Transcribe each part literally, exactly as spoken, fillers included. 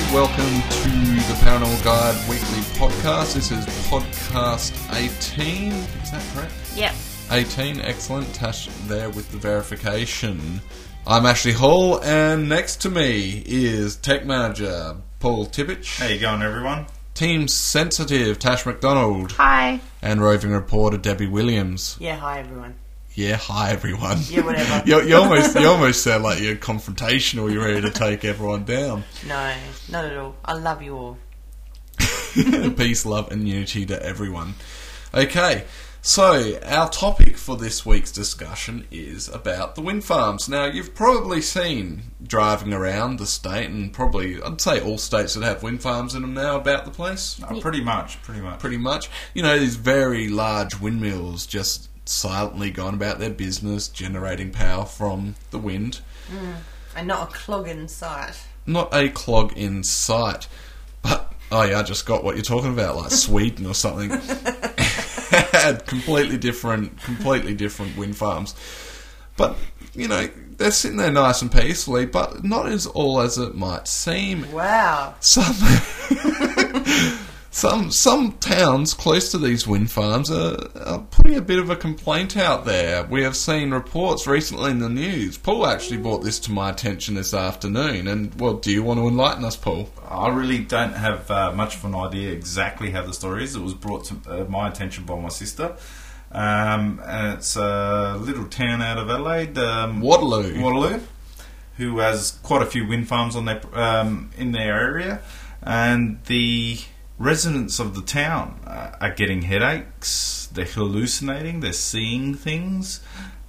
welcome to the Paranormal Guide Weekly Podcast. This is podcast eighteen, is that correct? Yep. eighteen, excellent. Tash there with the verification. I'm Ashley Hall, and next to me is Tech Manager Paul Tippich. How you going, everyone? Team Sensitive Tash McDonald. Hi. And Roving Reporter Debbie Williams. Yeah, hi everyone. Yeah, hi everyone. Yeah, whatever. you, you almost you almost sound like you're confrontational. You're ready to take everyone down. No, not at all. I love you all. Peace, love, and unity to everyone. Okay, so our topic for this week's discussion is about the wind farms. Now, you've probably seen driving around the state, and probably I'd say all states that have wind farms in them now about the place. Oh, pretty much, pretty much. Pretty much. You know, these very large windmills just silently gone about their business, generating power from the wind. Mm. And not a clog in sight. Not a clog in sight. But, oh yeah, I just got what you're talking about, like Sweden or something. Had completely different, completely different wind farms. But, you know, they're sitting there nice and peacefully, but not as all as it might seem. Wow. Some... Some some towns close to these wind farms are, are putting a bit of a complaint out there. We have seen reports recently in the news. Paul actually brought this to my attention this afternoon. And, well, do you want to enlighten us, Paul? I really don't have uh, much of an idea exactly how the story is. It was brought to uh, my attention by my sister. Um, and it's a little town out of Adelaide. Um, Waterloo. Waterloo, who has quite a few wind farms on their, um, in their area. And the residents of the town uh, are getting headaches, they're hallucinating, they're seeing things,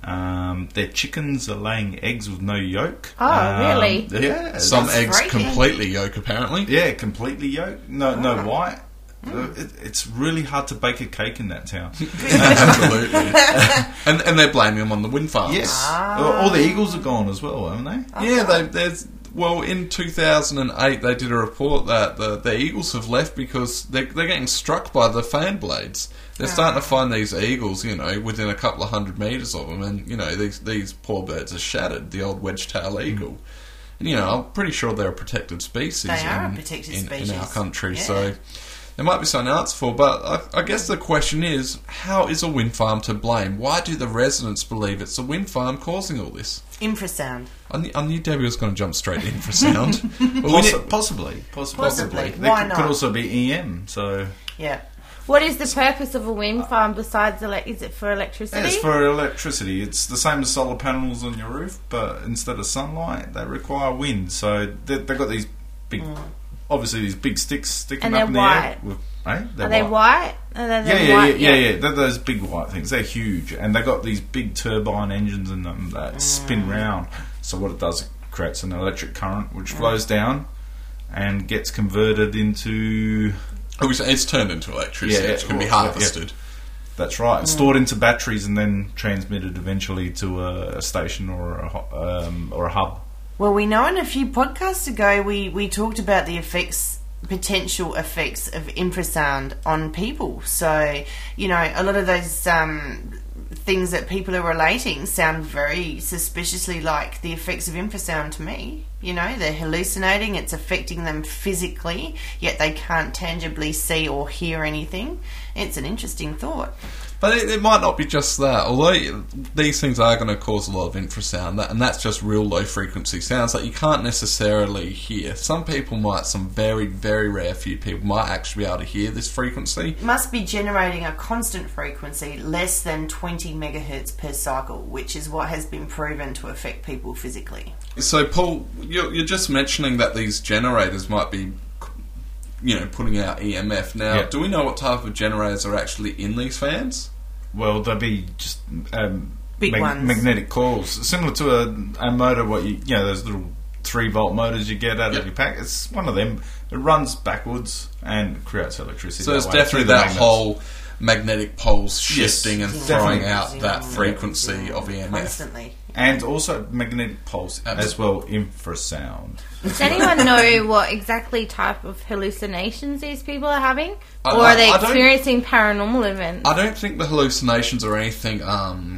um, their chickens are laying eggs with no yolk. Oh, um, really? Yeah. Some That's eggs frightening. completely yolk, apparently. Yeah, completely yolk, no, Oh. no white. Uh, it, it's really hard to bake a cake in that town. Absolutely. and and they're blaming them on the wind farms. Yes. Ah. All the eagles are gone as well, haven't they? Yeah, they, there's... Well, in two thousand eight, they did a report that the, the eagles have left because they're, they're getting struck by the fan blades. They're starting to find these eagles, you know, within a couple of hundred metres of them, and, you know, these these poor birds are shattered, the old wedge-tail eagle. Mm. And, you know, I'm pretty sure they're a protected species, They are in, a protected in, species. in our country, Yeah. so there might be something else for, but I, I guess the question is, how is a wind farm to blame? Why do the residents believe it's a wind farm causing all this? Infrasound. I knew, I knew Debbie was going to jump straight in for sound. Well, Possi- possibly, possibly, possibly. Possibly. There Why could, not? could also be E M. So Yeah. What is the purpose of a wind farm besides ele- is it for electricity? it's for electricity. It's the same as solar panels on your roof, but instead of sunlight, they require wind. So they, they've got these big, Mm. obviously these big sticks sticking And up they're in the white. air. With, eh? They're Are they white? Are they Yeah, the yeah, white? yeah, yeah, yeah. They're those big white things. They're huge, and they've got these big turbine engines in them that Mm. spin round. So what it does, it creates an electric current which flows down and gets converted into. Oh, it's- it's turned into electricity. Yeah, It can be yeah, yeah. harvested. That's right. It's stored into batteries and then transmitted eventually to a, a station or a ho- um, or a hub. Well, we know in a few podcasts ago we, we talked about the effects, potential effects of infrasound on people. So, you know, a lot of those um, things that people are relating sound very suspiciously like the effects of infrasound to me. You know, they're hallucinating, it's affecting them physically, yet they can't tangibly see or hear anything. It's an interesting thought. But it, it might not be just that. Although these things are going to cause a lot of infrasound, that, and that's just real low frequency sounds that you can't necessarily hear. Some people might, some very, very rare few people might actually be able to hear this frequency. It must be generating a constant frequency less than twenty megahertz per cycle, which is what has been proven to affect people physically. So, Paul, you're, you're just mentioning that these generators might be, you know, putting out E M F. Now, Yeah. do we know what type of generators are actually in these fans? Well, they'll be just um, Big ones. magnetic coils, similar to a, a motor. What you, you know, those little three volt motors you get out Yep. of your pack. It's one of them. It runs backwards and creates electricity. So that it's way definitely through the that magnets. whole magnetic poles Yes, shifting and definitely. throwing out that Zing, frequency zing, of E M F. Constantly. And also magnetic pulse Absolutely. as well, infrasound. Does anyone know what exactly type of hallucinations these people are having? I- Or I- are they I don't- experiencing paranormal events? I don't think the hallucinations are anything um,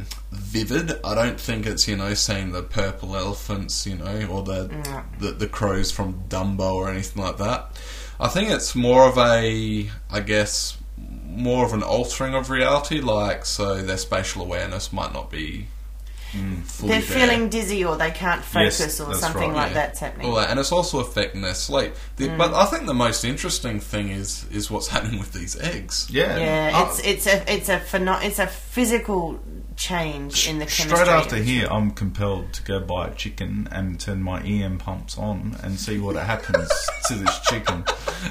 vivid. I don't think it's, you know, saying the purple elephants, you know, or the, No. the the crows from Dumbo or anything like that. I think it's more of a, I guess, more of an altering of reality, like, so their spatial awareness might not be mm, fully They're there. feeling dizzy or they can't focus Yes, or that's something right, like Yeah. that's happening. All that, and it's also affecting their sleep. The, Mm. But I think the most interesting thing is is what's happening with these eggs. Yeah, Yeah, Oh, it's it's a it's a pheno- it's a physical change in the chemistry. straight after of- here, I'm compelled to go buy a chicken and turn my E M pumps on and see what happens to this chicken.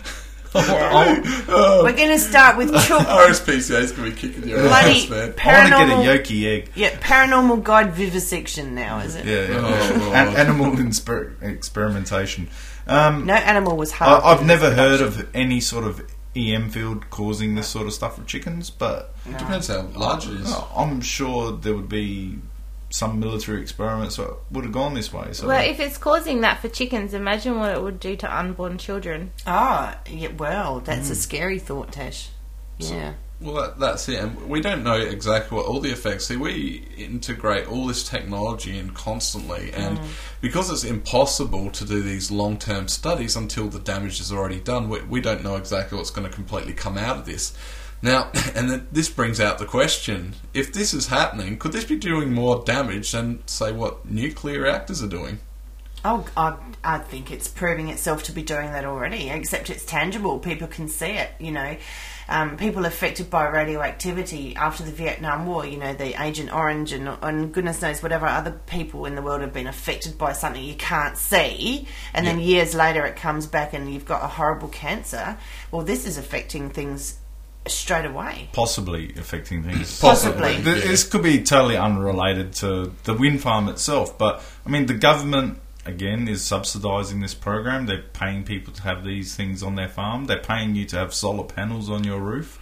Oh, We're going to start with chook. R S P C A is going to be kicking your Bloody ass, man. I want to paranormal. get a yolky egg. Yeah, paranormal guide vivisection now, is it? Yeah, yeah. Oh, An- Lord. animal insper- experimentation. Um, No animal was I, harmed. I've in never this heard production. of any sort of E M field causing this sort of stuff with chickens, but It depends how large it is. I'm sure there would be some military experiments that would have gone this way. So Well, if it's causing that for chickens, imagine what it would do to unborn children. Ah, yeah, well, that's Mm. a scary thought, Tash. Yeah. Well, that, that's it. And we don't know exactly what all the effects. See, we integrate all this technology in constantly, and Mm. because it's impossible to do these long-term studies until the damage is already done, we, we don't know exactly what's going to completely come out of this. Now, and then this brings out the question, if this is happening, could this be doing more damage than, say, what nuclear reactors are doing? Oh, I, I think it's proving itself to be doing that already, except it's tangible. People can see it, you know. Um, people affected by radioactivity after the Vietnam War, you know, the Agent Orange and, and goodness knows whatever other people in the world have been affected by something you can't see, and then Yeah. years later it comes back and you've got a horrible cancer. Well, this is affecting things straight away. possibly affecting things. Possibly. Th- yeah. This could be totally unrelated to the wind farm itself, but I mean, the government again is subsidising this program. They're paying people to have these things on their farm. They're paying you to have solar panels on your roof.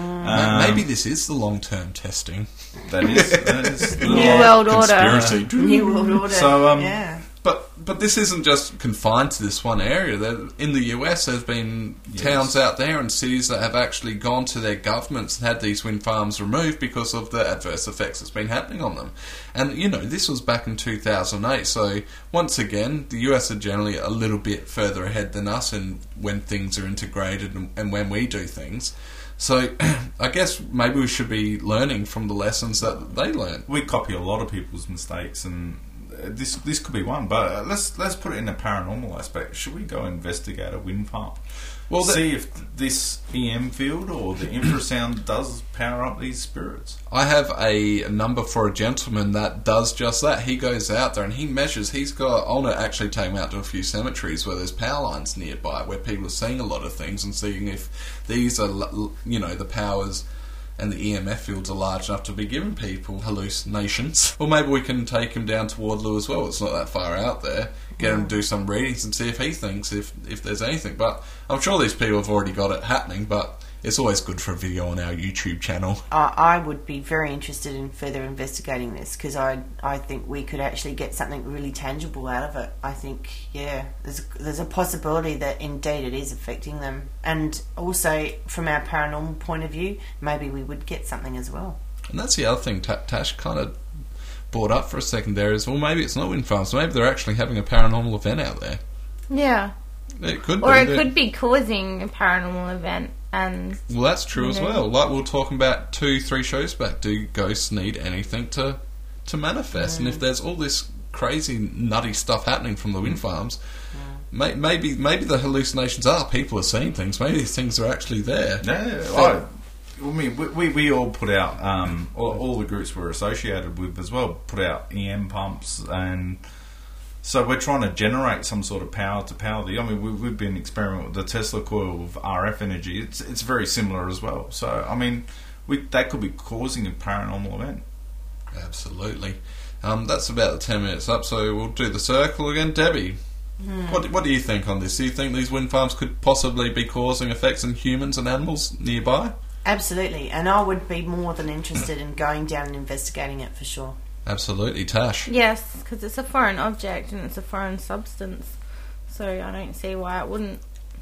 Ma- Maybe this is the long-term testing. That is, that is the New Yeah. World Order. Conspiracy. New World Order. So, um, yeah. But but this isn't just confined to this one area. There, in the U S, there's been Yes. towns out there and cities that have actually gone to their governments and had these wind farms removed because of the adverse effects that's been happening on them. And, you know, this was back in two thousand eight, so once again, the U S are generally a little bit further ahead than us in when things are integrated and, and when we do things. So I guess maybe we should be learning from the lessons that they learned. we copy a lot of people's mistakes, and uh, this this could be one. But uh, let's let's put it in a paranormal aspect. Should we go investigate a wind farm? Well, the- see if this E M field or the infrasound does power up these spirits. I have a number for a gentleman that does just that. He goes out there and he measures. He's got. I want to actually take him out to a few cemeteries where there's power lines nearby, where people are seeing a lot of things and seeing if these are, l- you know, the powers and the E M F fields are large enough to be giving people hallucinations. Or maybe we can take him down to Waterloo as well. It's not that far out there. Get him to do some readings and see if he thinks if if there's anything. But I'm sure these people have already got it happening. But it's always good for a video on our YouTube channel. I I would be very interested in further investigating this because I I think we could actually get something really tangible out of it. I think yeah, there's a, there's a possibility that indeed it is affecting them, and also from our paranormal point of view, maybe we would get something as well. And that's the other thing Ta- Tash kind of brought up for a second there is, well, maybe it's not wind farms. Maybe they're actually having a paranormal event out there. Yeah. It could Or be. it They- could be causing a paranormal event. And Well, that's true as Mhm. well. Like we were talking about two, three shows back. Do ghosts need anything to to manifest? And if there's all this crazy, nutty stuff happening from the wind farms, may, maybe maybe the hallucinations are people are seeing things. Maybe these things are actually there. Yeah, I, I mean, we, we, we all put out, um, all, all the groups we're associated with as well, put out E M pumps, and so we're trying to generate some sort of power to power the. I mean, we, we've been experimenting with the Tesla coil of R F energy. It's it's very similar as well. So, I mean, we that could be causing a paranormal event. Absolutely. Um, that's about the ten minutes up, so we'll do the circle again. Debbie, what what do you think on this? Do you think these wind farms could possibly be causing effects in humans and animals nearby? Absolutely, and I would be more than interested in going down and investigating it for sure. Absolutely, Tash. yes, because it's a foreign object and it's a foreign substance. So I don't see why it wouldn't.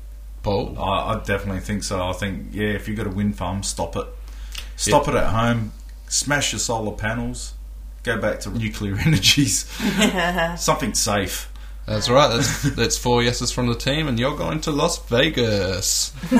Paul. I, I definitely think so. I think, yeah, if you've got a wind farm, stop it. Stop it at home. Smash your solar panels. go back to nuclear energies. Something safe. That's right. That's, that's four yeses from the team, and you're going to Las Vegas. um,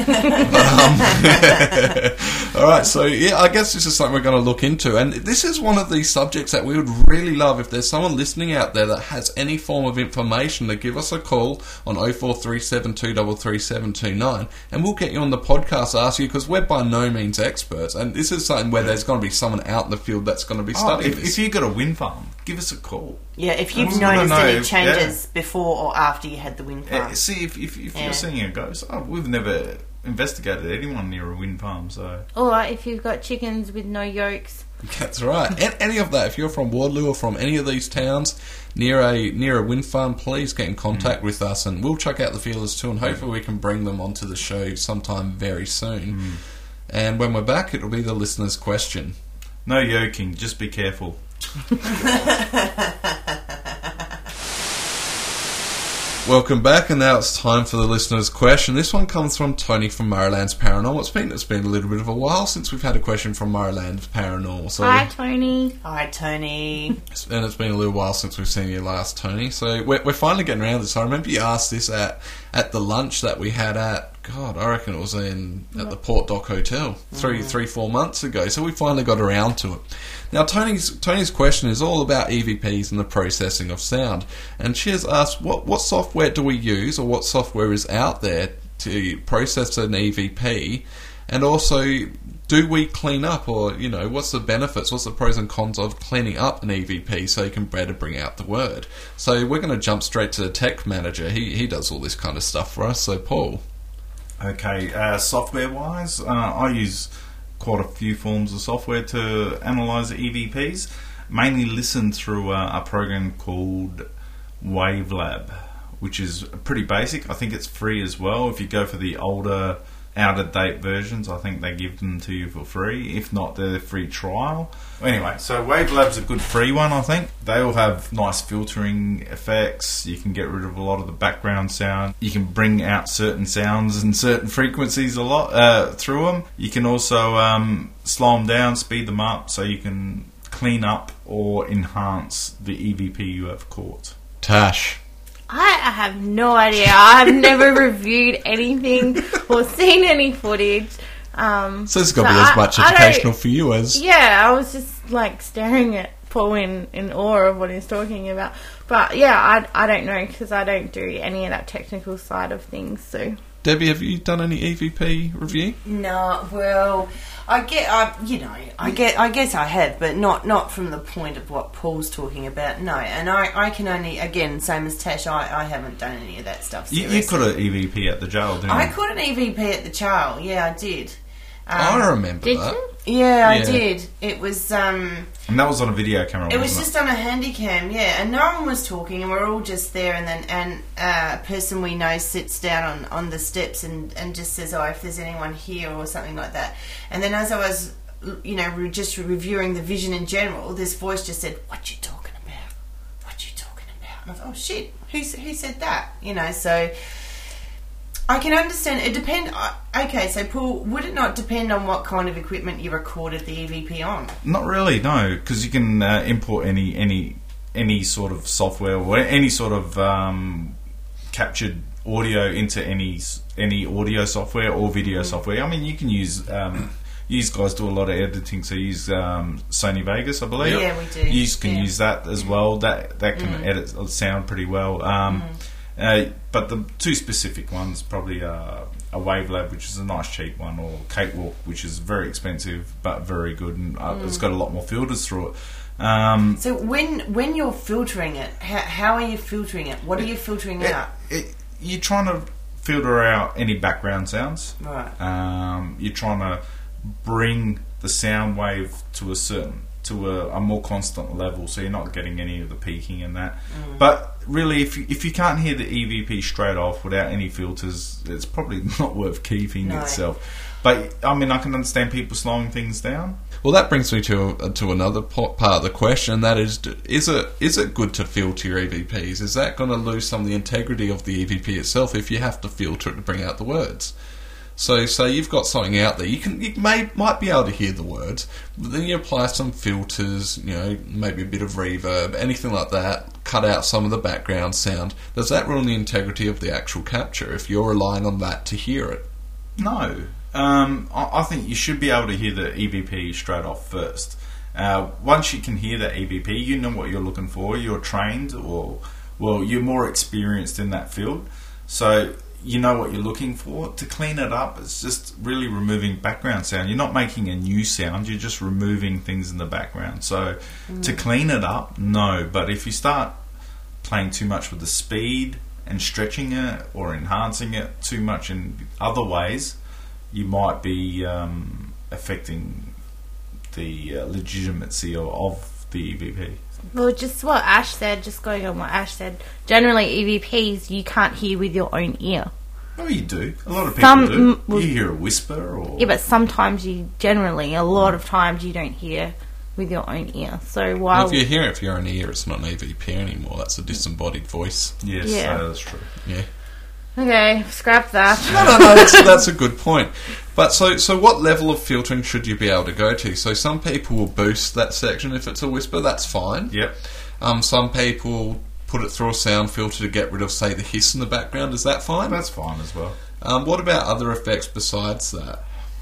all right, so yeah, I guess this is something we're going to look into, and this is one of these subjects that we would really love if there's someone listening out there that has any form of information to give us a call on oh four three seven two three three seven two nine, and we'll get you on the podcast to ask you, because we're by no means experts, and this is something where there's going to be someone out in the field that's going to be Oh, studying if, this. if you got a wind farm, give us a call. Yeah, if I you've just wanna noticed know any if- changes before or after you had the wind farm. Uh, see, if, if, if Yeah. you're seeing a ghost, oh, we've never investigated anyone near a wind farm, so... Or if you've got chickens with no yolks. That's right. A- any of that. If you're from Waterloo or from any of these towns near a near a wind farm, please get in contact mm. with us, and we'll check out the feelers too, and hopefully we can bring them onto the show sometime very soon. Mm. And when we're back, it'll be the listener's question. No yoking, just be careful. Welcome back, and now it's time for the listener's question. This one comes from Tony from Murraylands Paranormal. It's been, it's been a little bit of a while since we've had a question from Murraylands Paranormal. So Hi, Tony. Hi, Tony. And it's been a little while since we've seen you last, Tony. So we're, we're finally getting around to this. I remember you asked this at, at the lunch that we had at, God, I reckon it was in at the Port Dock Hotel three, mm. three, four months ago. So we finally got around to it. Now, Tony's Tony's question is all about E V Ps and the processing of sound. And she has asked, what, what software do we use, or what software is out there to process an E V P? And also, do we clean up, or, you know, what's the benefits, what's the pros and cons of cleaning up an E V P so you can better bring out the word? So we're going to jump straight to the tech manager. He, he does all this kind of stuff for us. So, Paul. Okay, uh, software-wise, uh, I use quite a few forms of software to analyse E V Ps. Mainly listen through uh, a program called Wavelab, which is pretty basic. I think it's free as well. If you go for the older, out-of-date versions, I think they give them to you for free. If not, they're free trial. Anyway, so Wavelab's a good free one, I think. They all have nice filtering effects. You can get rid of a lot of the background sound. You can bring out certain sounds and certain frequencies a lot uh, through them. You can also um, slow them down, speed them up, so you can clean up or enhance the E V P you have caught. Tash. I, I have no idea. I've never reviewed anything or seen any footage. Um, so it's got to so be as I, much I educational for you as... Yeah, I was just like staring at Paul in, in awe of what he's talking about. But yeah, I, I don't know, because I don't do any of that technical side of things. So Debbie, have you done any E V P review? No, well, I get, I, you know, I get, I guess I have, but not, not from the point of what Paul's talking about. No, and I, I can only, again, same as Tash, I, I haven't done any of that stuff. You, you caught an E V P at the jail, didn't you? I caught an E V P at the jail. Yeah, I did. Um, I remember did that. you? Yeah, I Yeah. did. It was. Um, And that was on a video camera, It was wasn't just on a handy cam, yeah, and no one was talking, and we're all just there, and then and uh, a person we know sits down on, on the steps and, and just says, oh, if there's anyone here or something like that. And then as I was, you know, re- just reviewing the vision in general, this voice just said, what you talking about? What you talking about? And I thought, oh shit, who, who said that? You know, so... I can understand. It depend. Okay, so Paul, would it not depend on what kind of equipment you recorded the E V P on? Not really, no, because you can uh, import any any any sort of software or any sort of um, captured audio into any any audio software or video mm. software. I mean, you can use. Um, You guys do a lot of editing, so you use um, Sony Vegas, I believe. Yeah, we do. You can yeah. use that as well. That that can mm. edit sound pretty well. Um, mm. Uh, but the two specific ones, probably uh, a Wavelab, which is a nice cheap one, or Cakewalk, which is very expensive but very good, and uh, mm. it's got a lot more filters through it. Um, so when when you're filtering it, how, how are you filtering it? What are you filtering it, out? It, you're trying to filter out any background sounds. Right. Um, you're trying to bring the sound wave to a certain to a, a more constant level, so you're not getting any of the peaking and that. Mm. But really, if you, if you can't hear the E V P straight off without any filters, it's probably not worth keeping no. itself. But I mean, I can understand people slowing things down. Well, that brings me to uh, to another part of the question, and that is: is it is it good to filter your E V Ps? Is that going to lose some of the integrity of the E V P itself if you have to filter it to bring out the words? So, say you've got something out there, you can you may might be able to hear the words, but then you apply some filters, you know, maybe a bit of reverb, anything like that, cut out some of the background sound. Does that ruin the integrity of the actual capture if you're relying on that to hear it? No. Um, I, I think you should be able to hear the E V P straight off first. Uh, once you can hear the E V P, you know what you're looking for, you're trained, or, well, you're more experienced in that field. So you know what you're looking for. To clean it up, it's just really removing background sound. You're not making a new sound, you're just removing things in the background. So mm. to clean it up, no. But if you start playing too much with the speed and stretching it or enhancing it too much in other ways, you might be um, affecting the uh, legitimacy of, of the E V P. Well, just what Ash said, just going on what Ash said, generally E V Ps you can't hear with your own ear. Oh, you do. A lot of people Some, do. m- well, you hear a whisper or... Yeah, but sometimes you, generally, a lot of times you don't hear with your own ear. So while... If you hear it with your own ear, it's not an E V P anymore. That's a disembodied voice. Yes, Yeah. uh, that's true. Yeah. Okay, scrap that. No, no, no, that's, that's a good point. But so, so what level of filtering should you be able to go to? So some people will boost that section if it's a whisper, that's fine. Yep. Um, some people put it through a sound filter to get rid of, say, the hiss in the background. Is that fine? That's fine as well. Um, what about other effects besides that?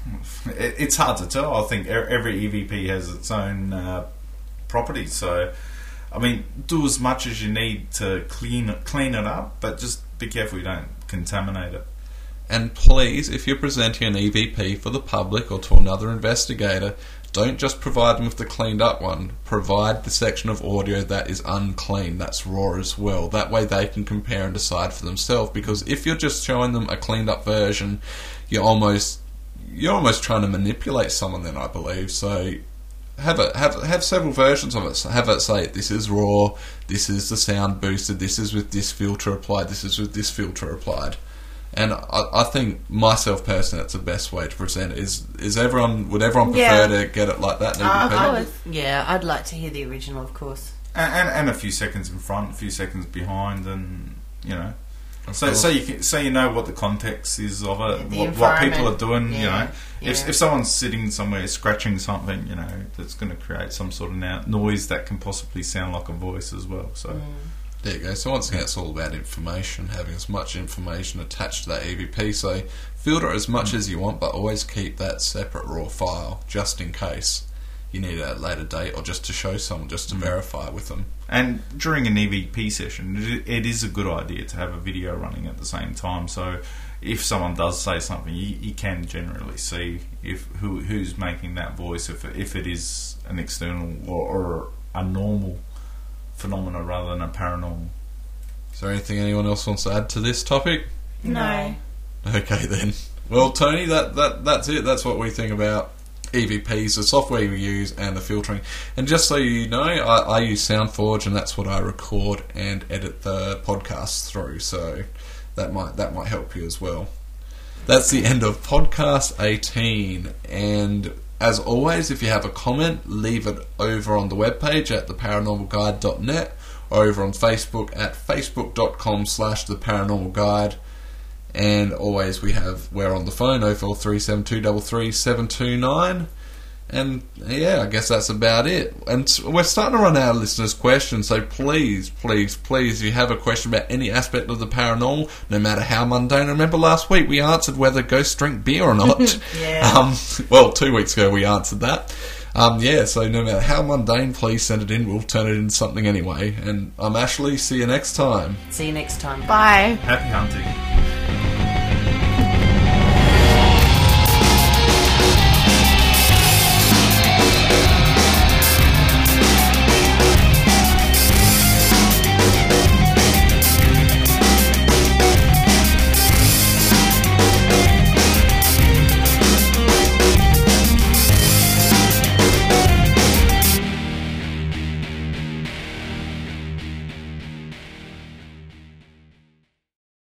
It, it's hard to tell. I think e- every E V P has its own uh, properties. So, I mean, do as much as you need to clean it, clean it up, but just be careful you don't contaminate it. And please, if you're presenting an E V P for the public or to another investigator, don't just provide them with the cleaned up one. Provide the section of audio that is unclean, that's raw as well. That way they can compare and decide for themselves. Because if you're just showing them a cleaned up version, you're almost you're almost trying to manipulate someone then, I believe. So have it have have several versions of it. Have it say this is raw, this is the sound boosted, this is with this filter applied, this is with this filter applied. And I, I think myself personally, that's the best way to present it. Is is everyone would everyone prefer Yeah. to get it like that? Uh, Of I course. would- yeah, I'd like to hear the original, of course. And, and, and a few seconds in front, a few seconds behind, and you know, Of so course. so you can, so you know what the context is of it, Yeah, the what, what people are environment. doing. You Yeah, know, if yeah. if someone's sitting somewhere scratching something, you know, that's going to create some sort of now, noise that can possibly sound like a voice as well. So. Mm. There you go. So once again, it's all about information, having as much information attached to that E V P. So filter it as much Mm. as you want, but always keep that separate raw file, just in case you need it at a later date, or just to show someone, just to Mm. verify with them. And during an E V P session, it, it is a good idea to have a video running at the same time. So if someone does say something, you, you can generally see if who who's making that voice, if if it is an external or, or a normal phenomena rather than a paranormal. Is there anything anyone else wants to add to this topic? No. Okay then. Well, Tony, that, that that's it. That's what we think about E V Ps, the software we use, and the filtering. And just so you know, I, I use SoundForge, and that's what I record and edit the podcast through. So that might that might help you as well. That's the end of podcast eighteen. And as always, if you have a comment, leave it over on the webpage at the paranormal guide dot net, or over on Facebook at facebook dot com slash the paranormal guide. And always we have, we're on the phone, oh four three seven two three three seven two nine. And yeah, I guess that's about it. And we're starting to run out of listeners' questions, so please, please, please, if you have a question about any aspect of the paranormal, no matter how mundane. Remember last week we answered whether ghosts drink beer or not. Yeah. Um, well, two weeks ago we answered that. Um, yeah, so no matter how mundane, please send it in. We'll turn it into something anyway. And I'm Ashley. See you next time. See you next time. Bye. Happy hunting.